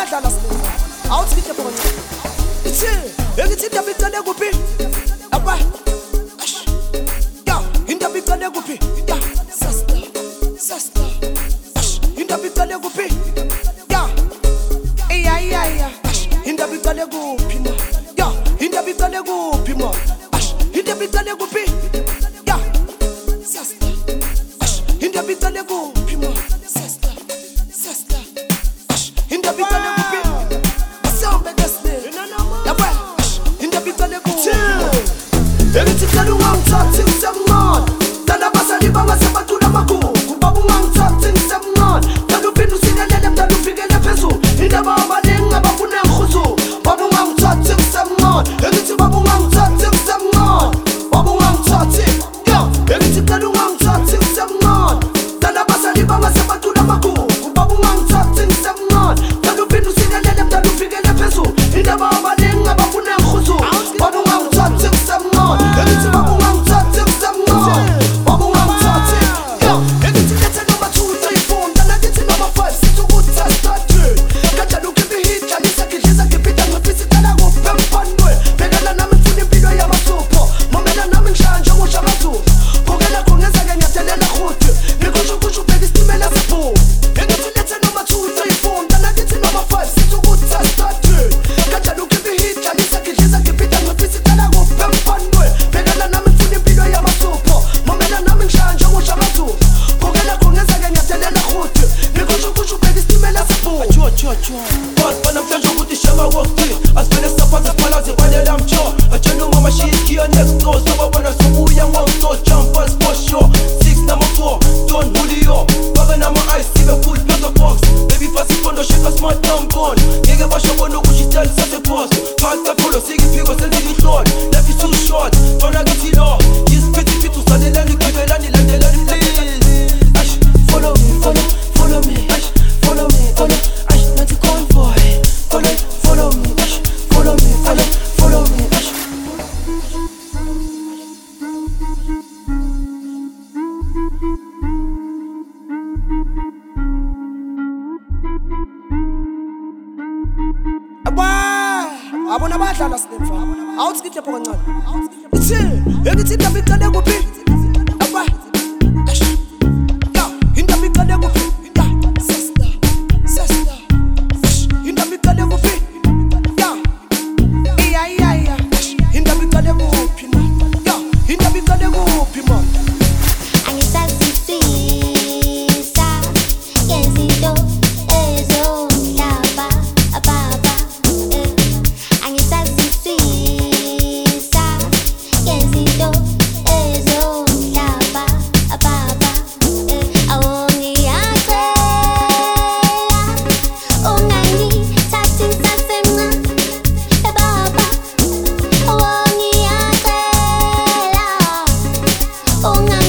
badlala sinika awuthi into khona ithi engithi into bicane kuphi apha ya into bicane kuphi ya sister into bicane kuphi ya iya into bicane kuphi ma ya into bicane kuphi ma into bicane kuphi ya sister into bicane kuphi ma sister into bicane kuphi asambe desne yabba into bicane kuphi ebithi cela ungangithathi ngisemncane dala basali bangasebatula makhulu kubaba ungangithathi ngisemncane dala uphinde usilelele mdala ufikele phezulu indaba abaningi abafuna ngikhuzu baba ungangithathi ngisemncane ebithi baba ungangithathi ngisemncane baba ungangithathi yo ebithi cela ungangithathi ngisemncane dala basali bangasebatula makhulu kubaba ungangithathi ngisemncane dala uphinde usilelele mdala ufikele phezulu indaba abaningi abafuna ngikhuzu baba ungangithathi ngisemncane ebithi baba ungangithathi ngisemncane baba ungangithathi yo ebithi lethe number 2 3 4 dala kithi number 5 6 ukuthi start kanjani ukhipha ihit dlalisa gidliza ngipita ngifisa cala kuphi emfanwe bekala nami ngifuna impilo yamasupho momela nami ngishaya njengosha kaZulu kokela khongeza ke ngiyathelela khuthi nikusho ubheka isitimela sephu engithi lethe number 2 3 4 dala kithi number 5 6 ukuthi start kanjani ukhipha ihit dlalisa gidliza ngipita ngifisa cala kuphi emfanwe bekala nami ngifuna impilo yamasupho momela nami ngishaya njengosha kaZulu kokela khongeza ke ngiyathelela khuthi nikusho ubheka isitimela sephu But namhlanje ukuthi shema wokti asivele saphansi siphalaze balela mjo atshela umama shiya next door sababona sobuya ngawuso jump as for sure 6 number 4 Don Julio baba nama ice sibe full peso box baby fast ifondo shika smart tampon ngeke basho bona ukuthi style sase boss pasta polo sikiphiko senzile ihlolo life is too short bona kithi lo yisipithi fithi usalelani gibelani landelani please ash follow me ash follow me ash nathi convoy follow me ash follow me ash abona badlala sinemfa awuthi kihle pho kancane ithi engithi into bicane kuphi apha ya into bicane kuphi ya sister into bicane kuphi ya iya into bicane kuphi ma ya into bicane kuphi ma angisasisisa yezinto ezomhlaba baba angisasisisa yezinto ezomhlaba baba awongiyacela ungangithathi ngisasemncane baba awongiyacela